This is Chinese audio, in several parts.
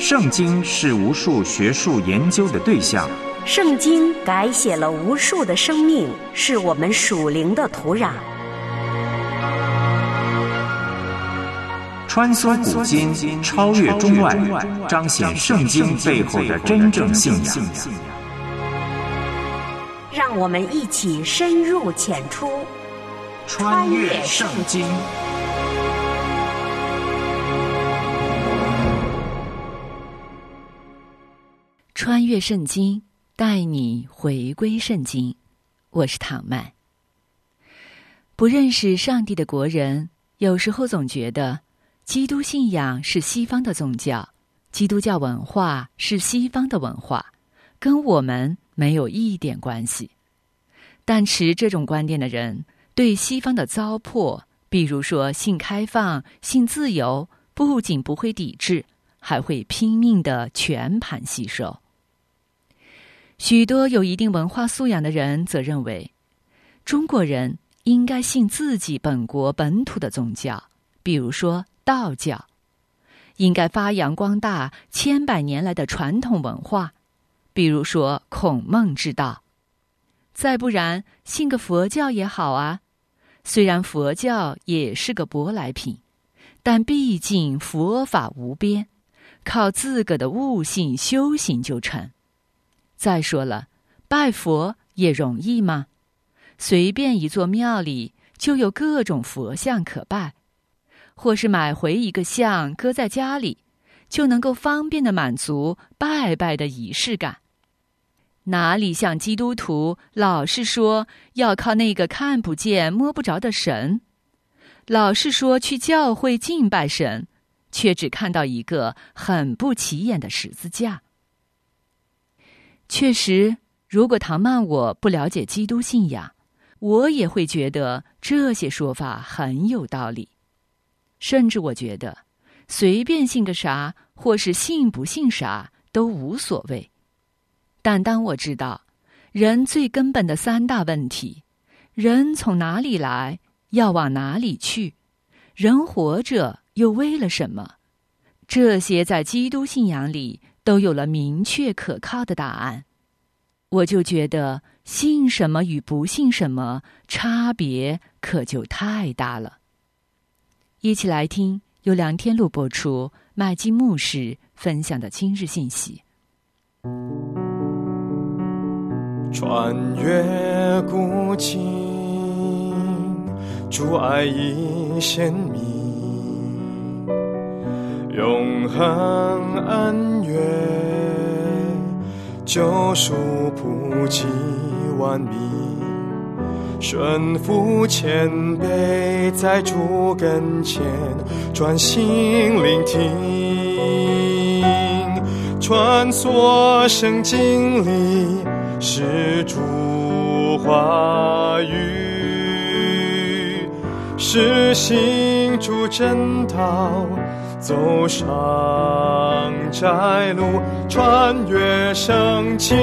圣经是无数学术研究的对象， 圣经改写了无数的生命，是我们属灵的土壤。 穿梭古今，超越中外，彰显圣经背后的真正信仰。 让我们一起深入浅出， 穿越圣经。 穿越圣经，带你回归圣经。我是唐曼。不认识上帝的国人，有时候总觉得基督信仰是西方的宗教，基督教文化是西方的文化，跟我们没有一点关系。但持这种观点的人，对西方的糟粕，比如说性开放、性自由，不仅不会抵制，还会拼命地全盘吸收。许多有一定文化素养的人则认为，中国人应该信自己本国本土的宗教，比如说道教，应该发扬光大千百年来的传统文化，比如说孔孟之道。再不然，信个佛教也好啊，虽然佛教也是个舶来品，但毕竟佛法无边，靠自个的悟性修行就成。再说了，拜佛也容易吗？随便一座庙里就有各种佛像可拜，或是买回一个像搁在家里，就能够方便地满足拜拜的仪式感。哪里像基督徒老是说要靠那个看不见摸不着的神，老是说去教会敬拜神，却只看到一个很不起眼的十字架。确实，如果唐曼我不了解基督信仰，我也会觉得这些说法很有道理。甚至我觉得，随便信个啥，或是信不信啥，都无所谓。但当我知道，人最根本的三大问题，人从哪里来，要往哪里去，人活着又为了什么，这些在基督信仰里都有了明确可靠的答案，我就觉得信什么与不信什么差别可就太大了。一起来听由梁天禄播出，麦基牧师分享的今日信息。 穿越古今，主爱已显明，永恒恩怨，救赎普及万民，顺服谦卑，在主跟前专心聆听，穿梭圣经里是主话语，是行主真道，走上窄路，穿越圣经。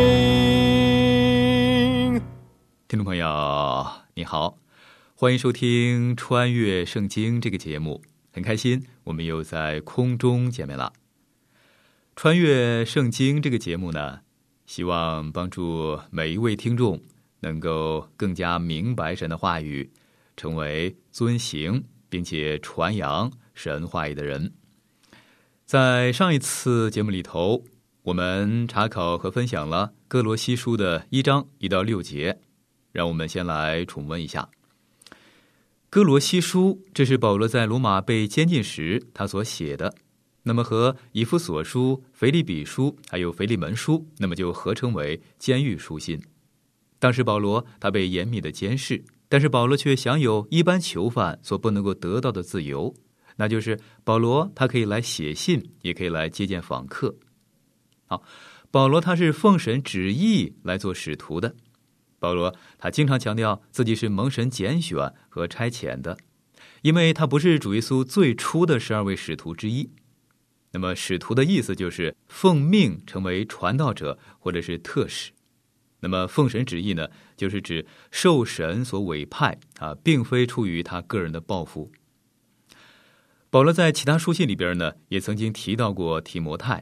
听众朋友你好，欢迎收听穿越圣经这个节目，很开心我们又在空中见面了。穿越圣经这个节目呢，希望帮助每一位听众能够更加明白神的话语，成为遵行并且传扬神话语的人。在上一次节目里头，我们查考和分享了哥罗西书的1章1到6节，让我们先来重温一下。哥罗西书，这是保罗在罗马被监禁时他所写的，那么和以弗所书、腓立比书还有腓利门书，那么就合称为监狱书信。当时保罗他被严密的监视，但是保罗却享有一般囚犯所不能够得到的自由，那就是保罗他可以来写信，也可以来接见访客。好，保罗他是奉神旨意来做使徒的。保罗他经常强调自己是蒙神拣选和差遣的，因为他不是主耶稣最初的12位使徒之一。那么使徒的意思就是奉命成为传道者或者是特使。那么奉神旨意呢，就是指受神所委派并非出于他个人的抱负。保罗在其他书信里边呢，也曾经提到过提摩太，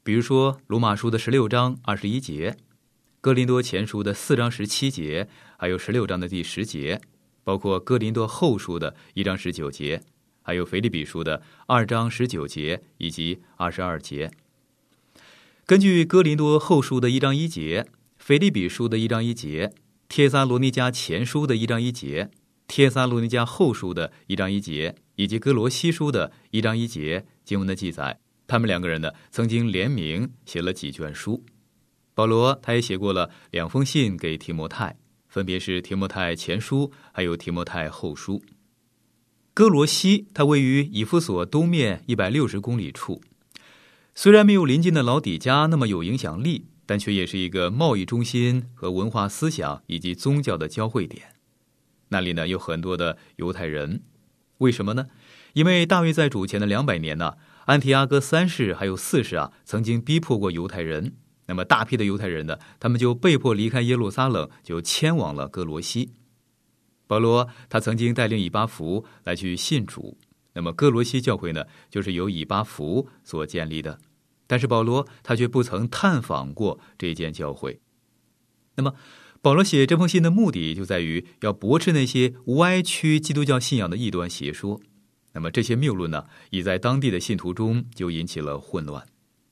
比如说罗马书的16章21节，哥林多前书的4章17节，还有16章的第10节，包括哥林多后书的1章19节，还有腓立比书的2章19节以及22节。根据哥林多后书的1章1节，腓立比书的1章1节，帖撒罗尼迦前书的1章1节，帖撒罗尼迦后书的1章1节，以及哥罗西书的1章1节经文的记载，他们两个人呢曾经联名写了几卷书。保罗他也写过了2封信给提摩太，分别是提摩太前书还有提摩太后书。哥罗西它位于以弗所东面160公里处，虽然没有邻近的老底嘉那么有影响力，但却也是一个贸易中心和文化思想以及宗教的交汇点。那里呢有很多的犹太人，为什么呢？因为大约在主前的200年呢，安提阿哥3世还有4世啊，曾经逼迫过犹太人。那么大批的犹太人呢，他们就被迫离开耶路撒冷，就迁往了哥罗西。保罗他曾经带领以巴弗来去信主，那么哥罗西教会呢，就是由以巴弗所建立的。但是保罗他却不曾探访过这间教会。那么保罗写这封信的目的就在于要驳斥那些歪曲基督教信仰的异端邪说。那么这些谬论呢，已在当地的信徒中就引起了混乱。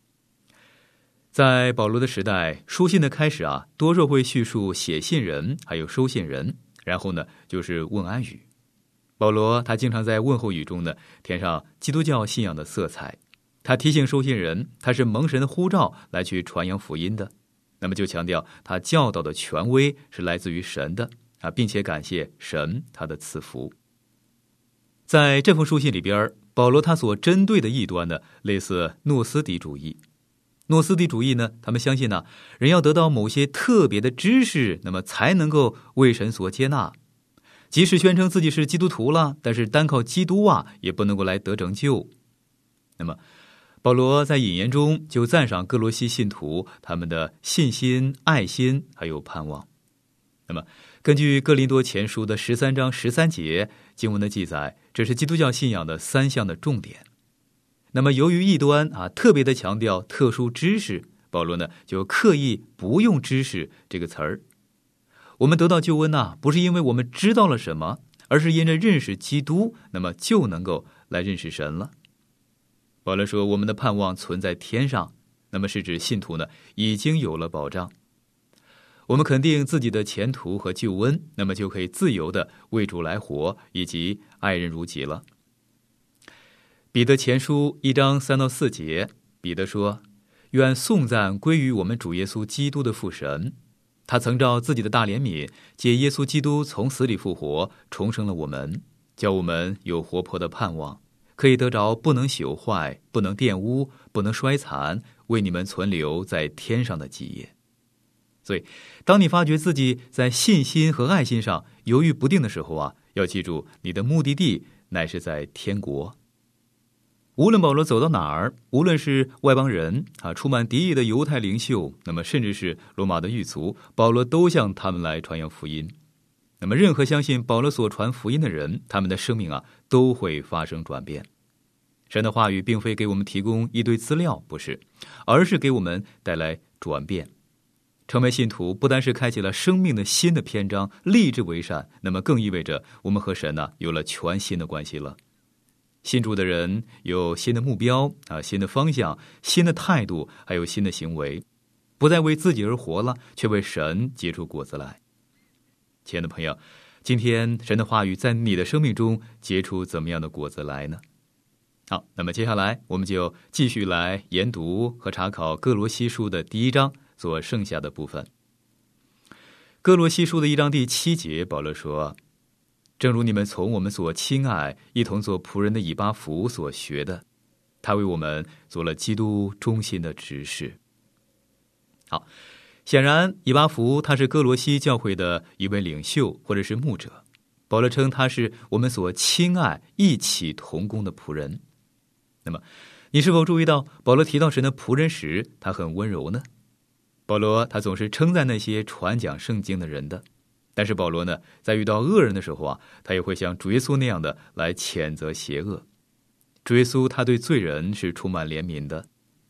在保罗的时代，书信的开始啊，多数会叙述写信人还有收信人，然后呢就是问安语。保罗他经常在问候语中呢添上基督教信仰的色彩。他提醒收信人，他是蒙神的呼召来去传扬福音的，那么就强调他教导的权威是来自于神的啊，并且感谢神他的赐福。在这封书信里边，保罗他所针对的异端呢，类似诺斯底主义。诺斯底主义呢，他们相信呢，人要得到某些特别的知识，那么才能够为神所接纳。即使宣称自己是基督徒了，但是单靠基督啊，也不能够来得拯救。那么保罗在引言中就赞赏哥罗西信徒他们的信心、爱心还有盼望。那么根据哥林多前书的13章13节经文的记载，这是基督教信仰的3项的重点。那么由于异端啊特别的强调特殊知识，保罗呢就刻意不用知识这个词儿。我们得到救恩啊，不是因为我们知道了什么，而是因着认识基督，那么就能够来认识神了。保罗说我们的盼望存在天上，那么是指信徒呢已经有了保障。我们肯定自己的前途和救恩，那么就可以自由的为主来活，以及爱人如己了。彼得前书1章3到4节，彼得说，愿颂赞归于我们主耶稣基督的父神，他曾照自己的大怜悯，借耶稣基督从死里复活，重生了我们，叫我们有活泼的盼望，可以得着不能朽坏、不能玷污、不能衰残，为你们存留在天上的基业。所以当你发觉自己在信心和爱心上犹豫不定的时候啊，要记住你的目的地乃是在天国。无论保罗走到哪儿，无论是外邦人啊，充满敌意的犹太领袖，那么甚至是罗马的狱卒，保罗都向他们来传扬福音。那么任何相信保罗所传福音的人，他们的生命啊都会发生转变。神的话语并非给我们提供一堆资料，不是，而是给我们带来转变。成为信徒不单是开启了生命的新的篇章，立志为善，那么更意味着我们和神呢有了全新的关系了。信主的人有新的目标啊，新的方向，新的态度，还有新的行为，不再为自己而活了，却为神结出果子来。亲爱的朋友，今天神的话语在你的生命中结出怎么样的果子来呢？好，那么接下来我们就继续来研读和查考哥罗西书的第1章所剩下的部分。哥罗西书的1章第7节，保罗说，正如你们从我们所亲爱一同做仆人的以巴弗所学的，他为我们做了基督忠心的执事。好，显然以巴弗他是哥罗西教会的一位领袖或者是牧者，保罗称他是我们所亲爱一起同工的仆人。那么你是否注意到保罗提到神的仆人时，他很温柔呢？保罗他总是称赞那些传讲圣经的人的，但是保罗呢，在遇到恶人的时候啊，他也会像主耶稣那样的来谴责邪恶。主耶稣他对罪人是充满怜悯的。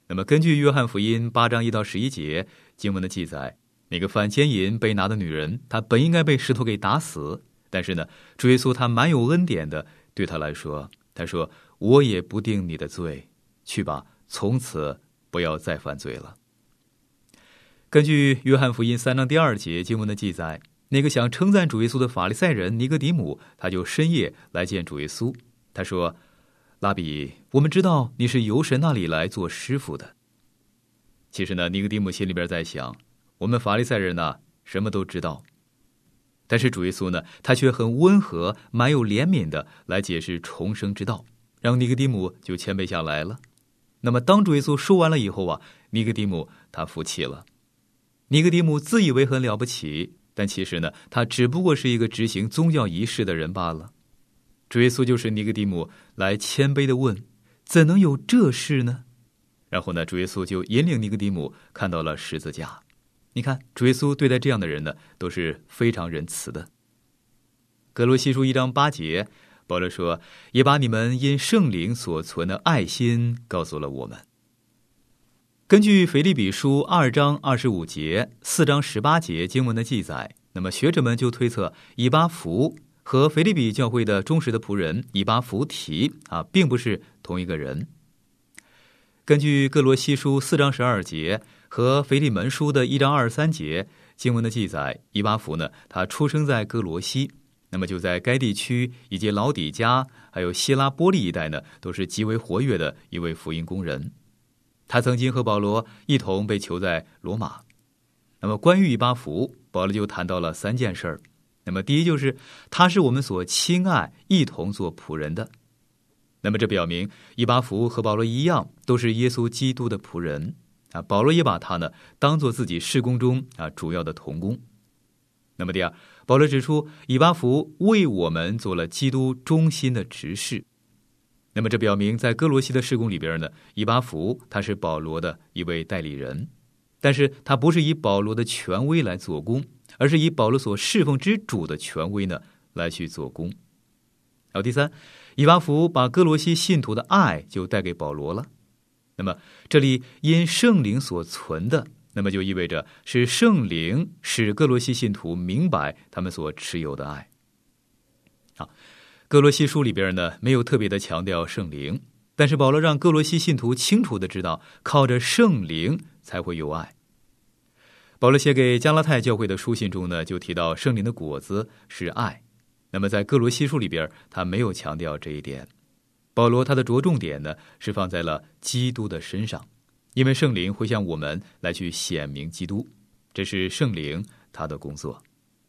那么根据约翰福音8章1到11节经文的记载，那个犯奸淫被拿的女人，她本应该被石头给打死，但是呢，主耶稣他蛮有恩典的对她来说，他说，我也不定你的罪，去吧，从此不要再犯罪了。根据约翰福音3章第2节经文的记载，那个想称赞主耶稣的法利赛人尼哥底母，他就深夜来见主耶稣。他说，拉比，我们知道你是由神那里来做师傅的。其实呢，尼哥底母心里边在想，我们法利赛人呢，什么都知道。但是主耶稣呢，他却很温和蛮有怜悯的来解释重生之道，让尼哥底母就谦卑下来了。那么当主耶稣说完了以后啊，尼哥底母他服气了。尼哥底母自以为很了不起，但其实呢，他只不过是一个执行宗教仪式的人罢了。主耶稣就是尼哥底母来谦卑的问，怎能有这事呢？然后呢，主耶稣就引领尼哥底母看到了十字架。你看，主耶稣对待这样的人呢，都是非常仁慈的。哥罗西书1章8节，保罗说，也把你们因圣灵所存的爱心告诉了我们。根据腓立比书2章25节、4章18节经文的记载，那么学者们就推测以巴弗和腓立比教会的忠实的仆人以巴弗提并不是同一个人。根据哥罗西书4章12节和腓利门书的1章23节经文的记载，以巴弗呢，他出生在哥罗西，那么就在该地区以及老底嘉还有希拉波利一带呢，都是极为活跃的一位福音工人。他曾经和保罗一同被囚在罗马。那么关于以巴弗，保罗就谈到了3件事儿。那么第一就是他是我们所亲爱一同做仆人的。那么这表明以巴弗和保罗一样，都是耶稣基督的仆人保罗也把他呢当作自己事工中主要的同工。那么第二，保罗指出以巴弗为我们做了基督忠心的执事。那么这表明在哥罗西的事工里边呢，以巴弗他是保罗的一位代理人，但是他不是以保罗的权威来做工，而是以保罗所侍奉之主的权威呢来去做工。好，第三，以巴弗把哥罗西信徒的爱就带给保罗了。那么这里因圣灵所存的，那么就意味着是圣灵使哥罗西信徒明白他们所持有的爱。好，哥罗西书里边呢没有特别的强调圣灵，但是保罗让哥罗西信徒清楚的知道，靠着圣灵才会有爱。保罗写给加拉太教会的书信中呢，就提到圣灵的果子是爱。那么在哥罗西书里边，他没有强调这一点。保罗他的着重点呢，是放在了基督的身上，因为圣灵会向我们来去显明基督，这是圣灵他的工作。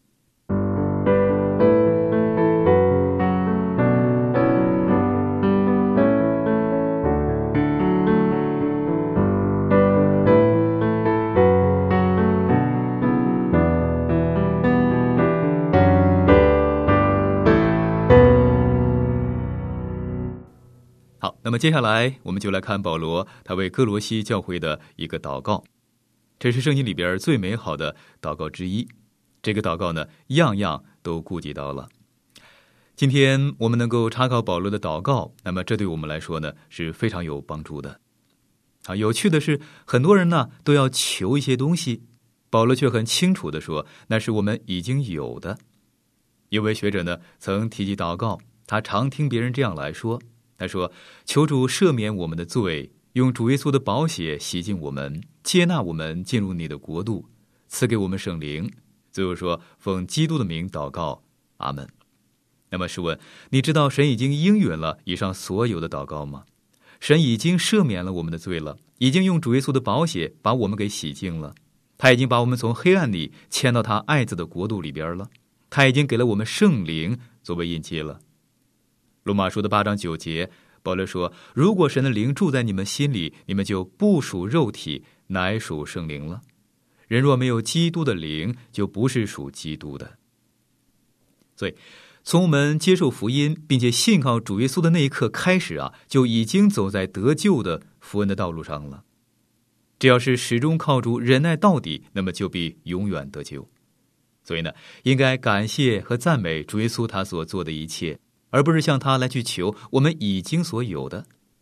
那么接下来我们就来看保罗他为哥罗西教会的一个祷告，这是圣经里边最美好的祷告之一。这个祷告呢，样样都顾及到了。今天我们能够查考保罗的祷告，那么这对我们来说呢是非常有帮助的。有趣的是，很多人呢都要求一些东西，保罗却很清楚地说，那是我们已经有的。有位学者呢曾提及祷告，他常听别人这样来说，他说，求主赦免我们的罪，用主耶稣的宝血洗净我们，接纳我们进入你的国度，赐给我们圣灵。最后说，奉基督的名祷告，阿们。那么试问，你知道神已经应允了以上所有的祷告吗？神已经赦免了我们的罪了，已经用主耶稣的宝血把我们给洗净了，他已经把我们从黑暗里迁到他爱子的国度里边了，他已经给了我们圣灵作为印记了。罗马书的8章9节，保罗说，如果神的灵住在你们心里，你们就不属肉体，乃属圣灵了。人若没有基督的灵，就不是属基督的。所以从我们接受福音并且信靠主耶稣的那一刻开始就已经走在得救的福恩的道路上了。只要是始终靠主忍耐到底，那么就必永远得救。所以呢，应该感谢和赞美主耶稣他所做的一切，而不是向他来去求我们已经所有的。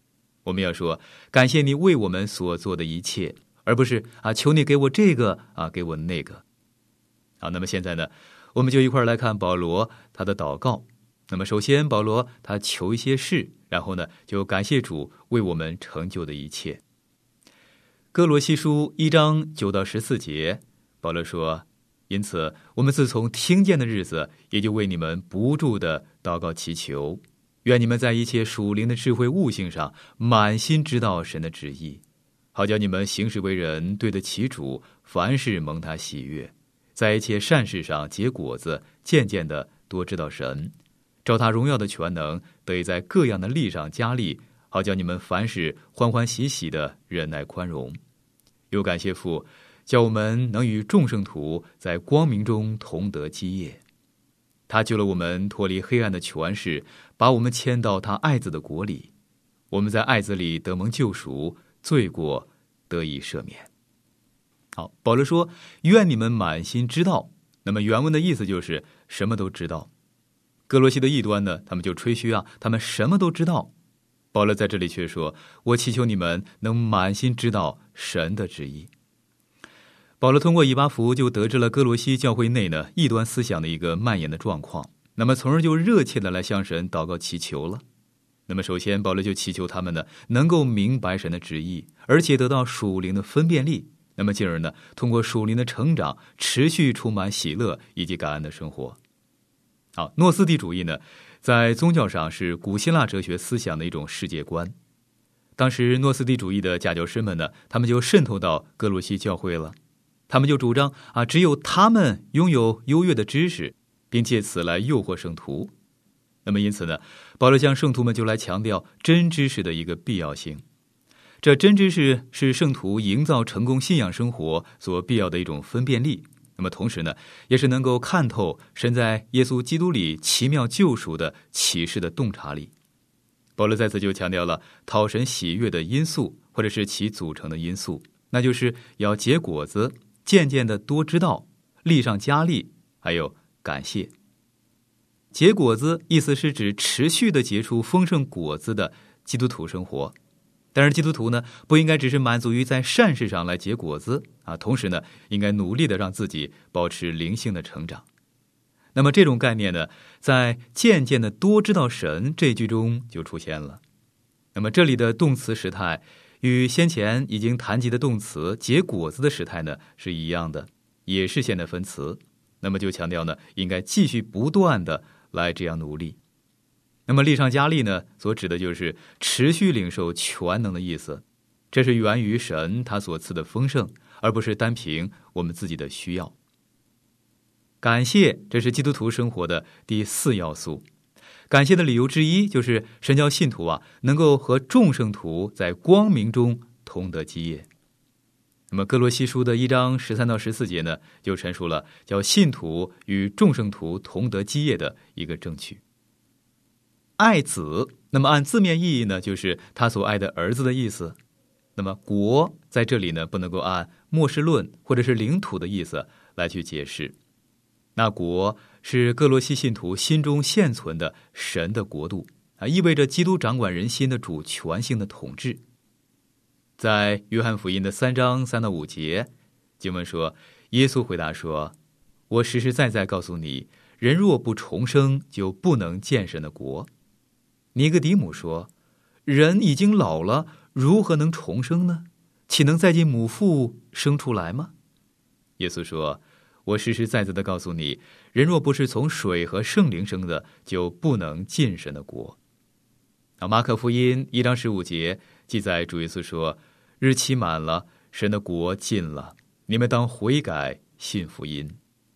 我们要说感谢你为我们所做的一切，而不是求你给我这个给我那个。好，那么现在呢，我们就一块来看保罗他的祷告。那么首先保罗他求一些事，然后呢就感谢主为我们成就的一切。哥罗西书1章9到14节，保罗说，因此我们自从听见的日子，也就为你们不住的祷告祈求，愿你们在一切属灵的智慧悟性上满心知道神的旨意，好叫你们行事为人对得起主，凡事蒙他喜悦，在一切善事上结果子，渐渐的多知道神，照他荣耀的全能，得以在各样的力上加力，好叫你们凡事欢欢喜喜的忍耐宽容。又感谢父，叫我们能与众圣徒在光明中同得基业。他救了我们脱离黑暗的权势，把我们迁到他爱子的国里。我们在爱子里得蒙救赎，罪过得以赦免。好，保罗说，愿你们满心知道。那么原文的意思就是什么都知道。哥罗西的异端呢，他们就吹嘘他们什么都知道。保罗在这里却说，我祈求你们能满心知道神的旨意。保罗通过以巴弗就得知了哥罗西教会内呢异端思想的一个蔓延的状况，那么从而就热切的来向神祷告祈求了。那么首先保罗就祈求他们呢能够明白神的旨意，而且得到属灵的分辨力，那么进而呢通过属灵的成长持续充满喜乐以及感恩的生活。好，诺斯底主义呢在宗教上是古希腊哲学思想的一种世界观。当时诺斯底主义的假教师们呢，他们就渗透到哥罗西教会了。他们就主张只有他们拥有优越的知识，并借此来诱惑圣徒。那么因此呢，保罗向圣徒们就来强调真知识的一个必要性。这真知识是圣徒营造成功信仰生活所必要的一种分辨力，那么同时呢，也是能够看透神在耶稣基督里奇妙救赎的启示的洞察力。保罗在此就强调了讨神喜悦的因素，或者是其组成的因素，那就是要结果子，渐渐的多知道，力上加力，还有感谢。结果子意思是指持续的结出丰盛果子的基督徒生活。但是基督徒呢，不应该只是满足于在善事上来结果子同时呢，应该努力的让自己保持灵性的成长。那么这种概念呢，在渐渐的多知道神这句中就出现了。那么这里的动词时态与先前已经谈及的动词结果子的时态呢是一样的，也是现在分词。那么就强调呢，应该继续不断的来这样努力。那么力上加力呢，所指的就是持续领受全能的意思。这是源于神他所赐的丰盛，而不是单凭我们自己的需要。感谢，这是基督徒生活的第4要素。感谢的理由之一就是神叫信徒能够和众圣徒在光明中同得基业。那么哥罗西书的1章13到14节呢，就陈述了叫信徒与众圣徒同得基业的一个证据。爱子，那么按字面意义呢，就是他所爱的儿子的意思。那么国在这里呢，不能够按末世论或者是领土的意思来去解释。那国是哥罗西信徒心中现存的神的国度意味着基督掌管人心的主权性的统治。在约翰福音的3章3到5节，经文说，耶稣回答说，我实实在在告诉你，人若不重生，就不能见神的国。尼哥底母说，人已经老了，如何能重生呢？岂能再进母腹生出来吗？耶稣说，我实实在在的告诉你，人若不是从水和圣灵生的，就不能进神的国。马可福音1章15节记载，主耶稣说，日期满了，神的国近了，你们当悔改，信福音。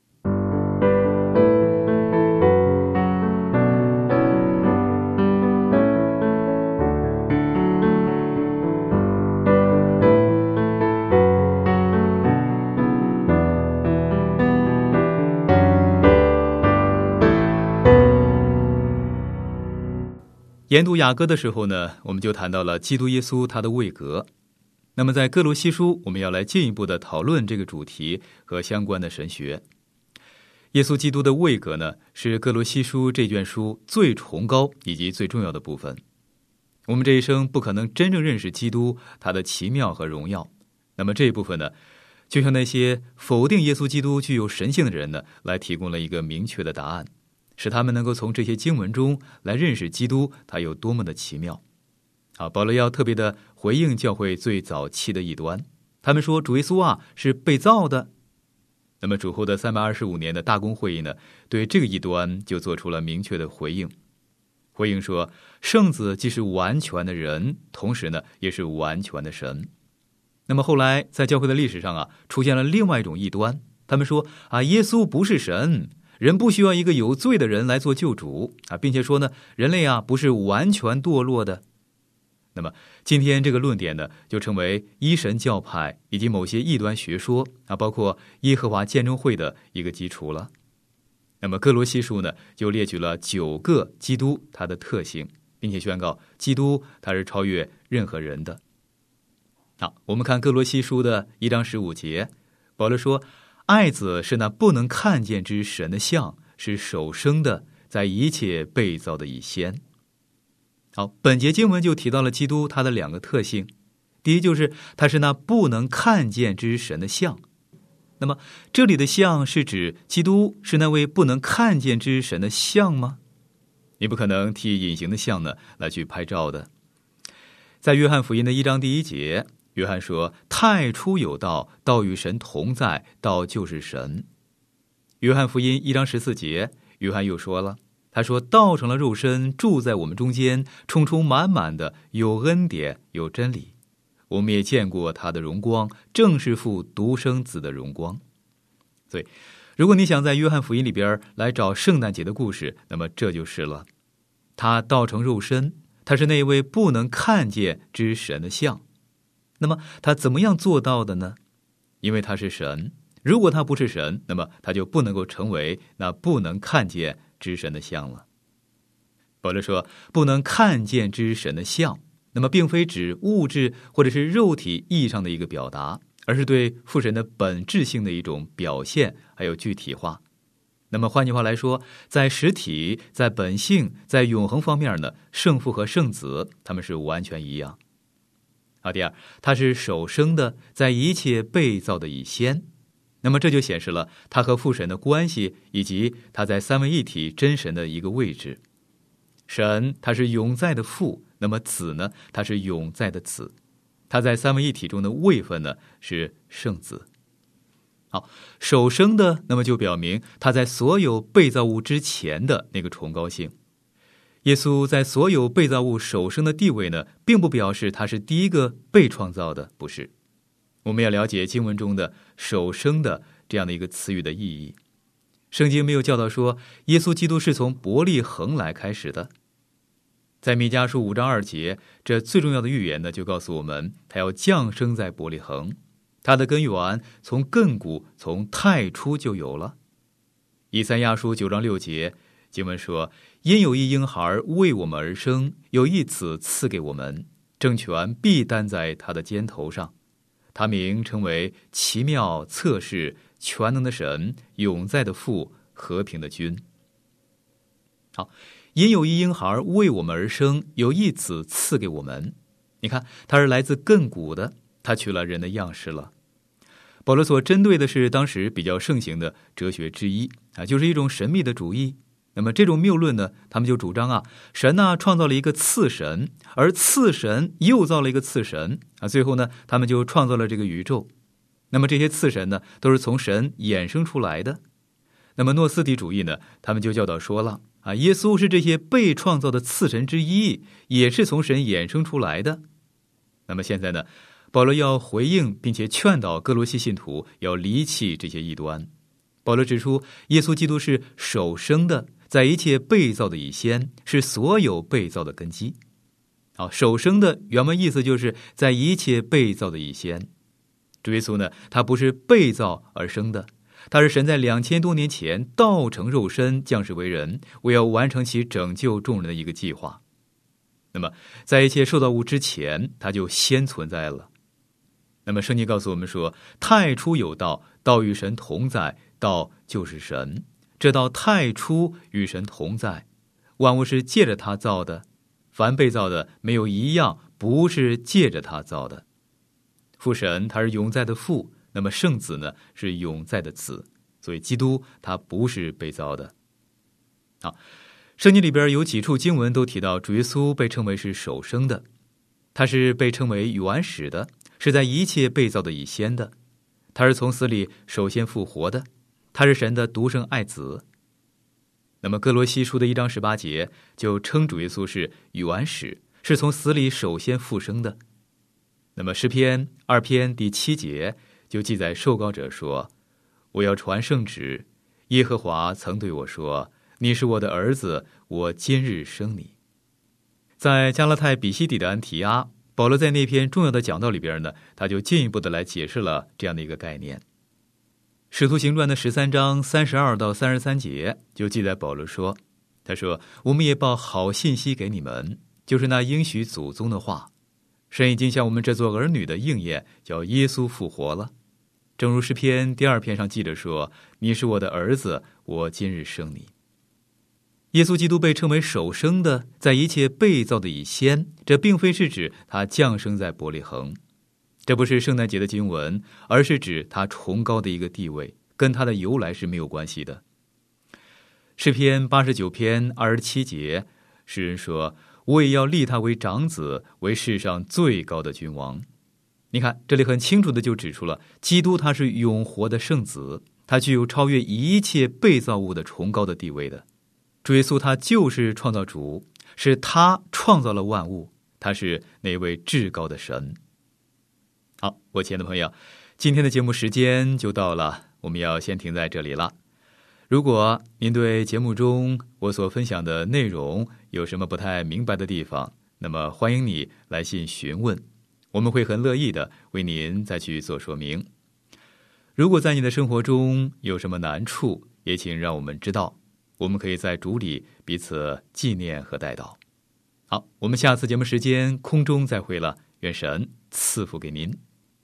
研读雅歌的时候呢，我们就谈到了基督耶稣他的位格。那么在哥罗西书，我们要来进一步的讨论这个主题和相关的神学。耶稣基督的位格呢，是哥罗西书这卷书最崇高以及最重要的部分。 我们这一生不可能真正认识基督他的奇妙和荣耀。那么这一部分呢，就像那些否定耶稣基督具有神性的人呢，来提供了一个明确的答案，使他们能够从这些经文中来认识基督他有多么的奇妙。保罗要特别的回应教会最早期的异端，他们说主耶稣是被造的。那么主后的325年的大公会议呢，对这个异端就做出了明确的回应。回应说，圣子既是完全的人，同时呢也是完全的神。那么后来在教会的历史上出现了另外一种异端，他们说耶稣不是神，人不需要一个有罪的人来做救主并且说呢，人类不是完全堕落的。那么今天这个论点呢，就成为一神教派以及某些异端学说包括耶和华见证会的一个基础了。那么哥罗西书呢，就列举了9个基督它的特性，并且宣告基督它是超越任何人的。好，我们看哥罗西书的1章15节，保罗说，爱子是那不能看见之神的像，是首生的，在一切被造的以先。好，本节经文就提到了基督他的2个特性，第一就是他是那不能看见之神的像。那么这里的像是指基督是那位不能看见之神的像吗？你不可能替隐形的像呢来去拍照的。在约翰福音的1章第1节，约翰说，太初有道，道与神同在，道就是神。约翰福音1章14节，约翰又说了，他说，道成了肉身，住在我们中间，充充满满的，有恩典有真理。我们也见过他的荣光，正是父独生子的荣光。所以如果你想在约翰福音里边来找圣诞节的故事，那么这就是了。他道成肉身，他是那位不能看见之神的像。那么他怎么样做到的呢？因为他是神，如果他不是神，那么他就不能够成为那不能看见之神的像了。保罗说，不能看见之神的像，那么并非指物质或者是肉体意义上的一个表达，而是对父神的本质性的一种表现还有具体化。那么换句话来说，在实体、在本性、在永恒方面呢，圣父和圣子他们是完全一样。第二，他是首生的，在一切被造的以先。那么这就显示了他和父神的关系，以及他在三位一体真神的一个位置。神他是永在的父，那么子呢，他是永在的子，他在三位一体中的位分呢是圣子。好，首生的，那么就表明他在所有被造物之前的那个崇高性。耶稣在所有被造物首生的地位呢，并不表示他是第一个被创造的，不是。我们要了解经文中的首生的这样的一个词语的意义。圣经没有教导说耶稣基督是从伯利恒来开始的。在弥迦书5章2节，这最重要的预言呢，就告诉我们他要降生在伯利恒，他的根源从亘古从太初就有了。以赛亚书9章6节，经文说，因有一婴孩为我们而生，有一子赐给我们，政权必担在他的肩头上，他名称为奇妙、策士、全能的神、永在的父、和平的君。好，因有一婴孩为我们而生，有一子赐给我们。你看，他是来自亘古的，他取了人的样式了。保罗所针对的是当时比较盛行的哲学之一就是一种神秘的主义。那么这种谬论呢，他们就主张神创造了一个次神，而次神又造了一个次神最后呢，他们就创造了这个宇宙。那么这些次神呢，都是从神衍生出来的。那么诺斯底主义呢，他们就教导说了耶稣是这些被创造的次神之一，也是从神衍生出来的。那么现在呢，保罗要回应并且劝导哥罗西信徒要离弃这些异端。保罗指出，耶稣基督是首生的，在一切被造的以先，是所有被造的根基。首生的原文意思就是在一切被造的以先。主耶稣呢，他不是被造而生的，他是神在2000多年前道成肉身降世为人，为要完成其拯救众人的一个计划。那么在一切受造物之前，他就先存在了。那么圣经告诉我们说，太初有道，道与神同在，道就是神，这道太初与神同在，万物是借着他造的， 凡被造的没有一样不是借着他造的。父神他是永在的父，那么圣子呢是永在的子，所以基督他不是被造的。圣经里边有几处经文都提到主耶稣被称为是首生的，他是被称为原始的，是在一切被造的以先的，他是从死里首先复活的，他是神的独生爱子。那么哥罗西书的1章18节就称主耶稣是原始，是从死里首先复生的。那么诗篇2篇第7节就记载受膏者说，我要传圣旨，耶和华曾对我说，你是我的儿子，我今日生你。在加拉太比西底的安提阿，保罗在那篇重要的讲道里边呢，他就进一步的来解释了这样的一个概念。使徒行传的13章32到33节就记载保罗说，他说，我们也报好信息给你们，就是那应许祖宗的话，神已经向我们这做儿女的应验，叫耶稣复活了。正如诗篇第2篇上记着说，你是我的儿子，我今日生你。耶稣基督被称为首生的，在一切被造的以先，这并非是指他降生在伯利恒，这不是圣诞节的经文，而是指他崇高的一个地位，跟他的由来是没有关系的。诗篇89篇27节，诗人说，我也要立他为长子，为世上最高的君王。你看，这里很清楚的就指出了，基督他是永活的圣子，他具有超越一切被造物的崇高的地位的。主耶稣他就是创造主，是他创造了万物，他是那位至高的神。好，我亲爱的朋友，今天的节目时间就到了，我们要先停在这里了。如果您对节目中我所分享的内容有什么不太明白的地方，那么欢迎你来信询问，我们会很乐意的为您再去做说明。如果在你的生活中有什么难处，也请让我们知道，我们可以在主里彼此纪念和代祷。好，我们下次节目时间空中再会了，愿神赐福给您。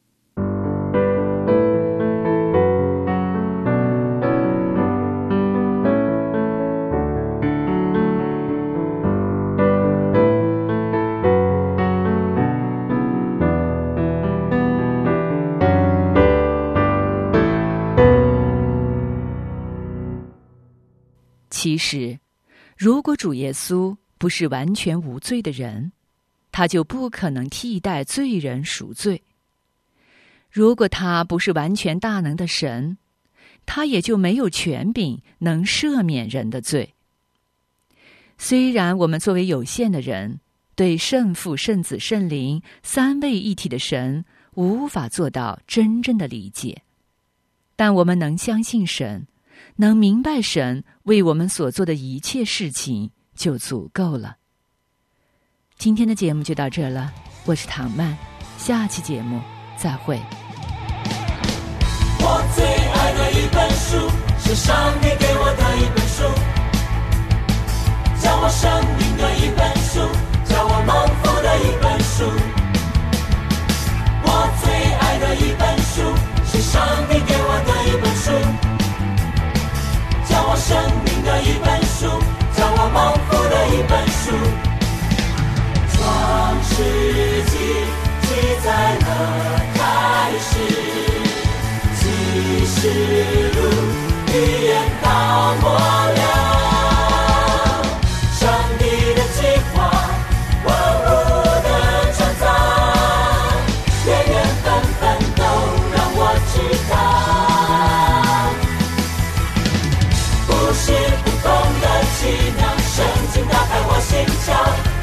其实，如果主耶稣不是完全无罪的人，他就不可能替代罪人赎罪；如果他不是完全大能的神，他也就没有权柄能赦免人的罪。虽然我们作为有限的人，对圣父、圣子、圣灵三位一体的神无法做到真正的理解，但我们能相信神，能明白神为我们所做的一切事情就足够了。今天的节目就到这了，我是唐曼，下期节目再会。 我最爱的一本书，是上帝给我的一本书，教我生命的一本书，教我蒙福的一本书。我最爱的一本书，是上帝给我的一本书，教我生命的一本书，教我蒙福的一本书。创世纪记载了开始，启示录预言到末了，上帝的计划，万物的创造，原原本本都让我知道，不是普通的奇妙，圣经打开我心窍。